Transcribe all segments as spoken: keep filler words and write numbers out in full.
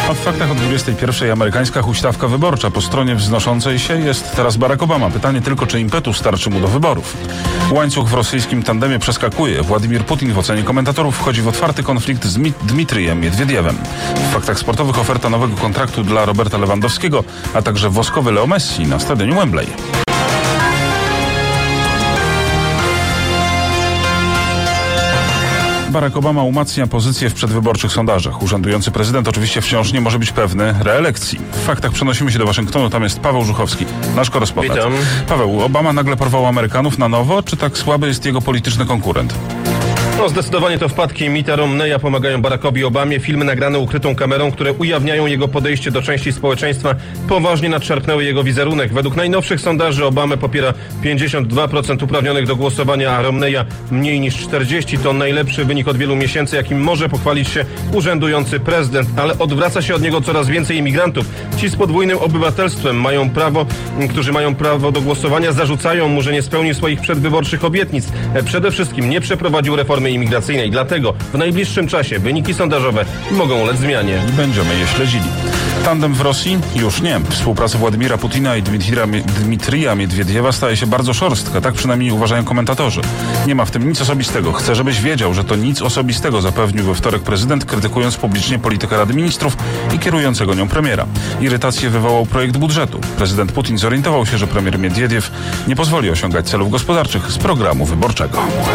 A w faktach o dwudziestej pierwszej amerykańska huśtawka wyborcza. Po stronie wznoszącej się jest teraz Barack Obama. Pytanie tylko, czy impetu starczy mu do wyborów. Łańcuch w rosyjskim tandemie przeskakuje. Władimir Putin w ocenie komentatorów wchodzi w otwarty konflikt z Dmitrijem Miedwiediewem. W faktach sportowych oferta nowego kontraktu dla Roberta Lewandowskiego, a także woskowy Leo Messi na stadionie Wembley. Barack Obama umacnia pozycję w przedwyborczych sondażach. Urzędujący prezydent oczywiście wciąż nie może być pewny reelekcji. W faktach przenosimy się do Waszyngtonu, tam jest Paweł Żuchowski, nasz korespondent. Witam. Paweł, Obama nagle porwał Amerykanów na nowo, czy tak słaby jest jego polityczny konkurent? No zdecydowanie to wpadki Mitta Romneya pomagają Barackowi Obamie. Filmy nagrane ukrytą kamerą, które ujawniają jego podejście do części społeczeństwa, poważnie nadszarpnęły jego wizerunek. Według najnowszych sondaży Obamę popiera pięćdziesiąt dwa procent uprawnionych do głosowania, a Romneya mniej niż czterdzieści procent. To najlepszy wynik od wielu miesięcy, jakim może pochwalić się urzędujący prezydent. Ale odwraca się od niego coraz więcej imigrantów. Ci z podwójnym obywatelstwem mają prawo, którzy mają prawo do głosowania, zarzucają mu, że nie spełnił swoich przedwyborczych obietnic. Przede wszystkim nie przeprowadził reformy imigracyjnej. Dlatego w najbliższym czasie wyniki sondażowe mogą ulec zmianie. I będziemy je śledzili. Tandem w Rosji? Już nie. Współpraca Władimira Putina i Dmitrija, Dmitrija Miedwiediewa staje się bardzo szorstka. Tak przynajmniej uważają komentatorzy. Nie ma w tym nic osobistego. Chcę, żebyś wiedział, że to nic osobistego, zapewnił we wtorek prezydent, krytykując publicznie politykę Rady Ministrów i kierującego nią premiera. Irytację wywołał projekt budżetu. Prezydent Putin zorientował się, że premier Miedwiediew nie pozwoli osiągać celów gospodarczych z programu wyborczego.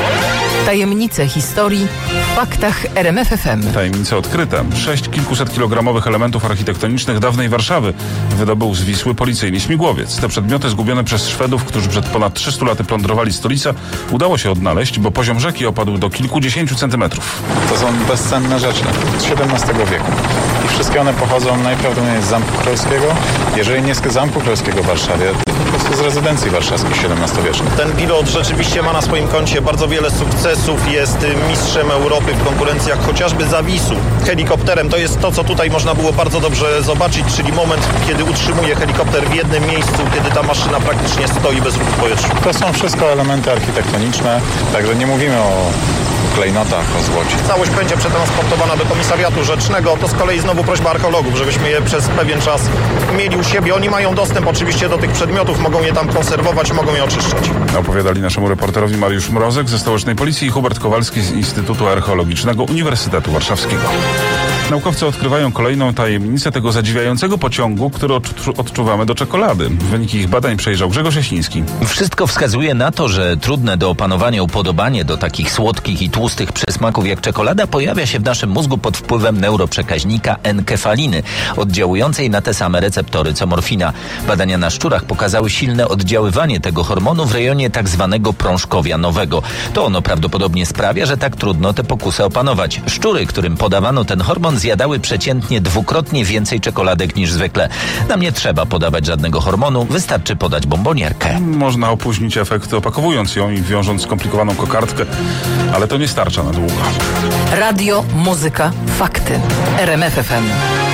Tajemnice historii w faktach R M F F M. Tajemnice odkryte. Sześć kilkusetkilogramowych elementów architektonicznych dawnej Warszawy wydobył z Wisły policyjny śmigłowiec. Te przedmioty zgubione przez Szwedów, którzy przed ponad trzystu laty plądrowali stolicę, udało się odnaleźć, bo poziom rzeki opadł do kilkudziesięciu centymetrów. To są bezcenne rzeczy z siedemnastego wieku. I wszystkie one pochodzą najprawdopodobniej z Zamku Królewskiego. Jeżeli nie z Zamku Królewskiego w Warszawie, to po prostu z rezydencji warszawskich siedemnastowiecznych. Ten pilot rzeczywiście ma na swoim koncie bardzo wiele sukcesów. Jest mistrzem Europy w konkurencjach chociażby zawisu helikopterem. To jest to, co tutaj można było bardzo dobrze zobaczyć, czyli moment, kiedy utrzymuje helikopter w jednym miejscu, kiedy ta maszyna praktycznie stoi bez ruchu w powietrzu. To są wszystko elementy architektoniczne, także nie mówimy o klejnotach, o złocie. Całość będzie przetransportowana do komisariatu rzecznego. To z kolei znowu prośba archeologów, żebyśmy je przez pewien czas mieli u siebie. Oni mają dostęp oczywiście do tych przedmiotów, mogą je tam konserwować, mogą je oczyszczać. Opowiadali naszemu reporterowi Mariusz Mrozek ze Stołecznej Policji i Hubert Kowalski z Instytutu Archeologicznego Uniwersytetu Warszawskiego. Naukowcy odkrywają kolejną tajemnicę tego zadziwiającego pociągu, który odczuwamy do czekolady. Wyniki ich badań przejrzał Grzegorz Jasiński. Wszystko wskazuje na to, że trudne do opanowania upodobanie do takich słodkich i tłustych przysmaków jak czekolada pojawia się w naszym mózgu pod wpływem neuroprzekaźnika enkefaliny, oddziałującej na te same receptory co morfina. Badania na szczurach pokazały silne oddziaływanie tego hormonu w rejonie tak zwanego prążkowia nowego. To ono prawdopodobnie sprawia, że tak trudno tę pokusę opanować. Szczury, którym podawano ten hormon, zjadały przeciętnie dwukrotnie więcej czekoladek niż zwykle. Nam nie trzeba podawać żadnego hormonu, wystarczy podać bombonierkę. Można opóźnić efekt opakowując ją i wiążąc skomplikowaną kokardkę, ale to nie starcza na długo. Radio, muzyka, fakty. R M F F M.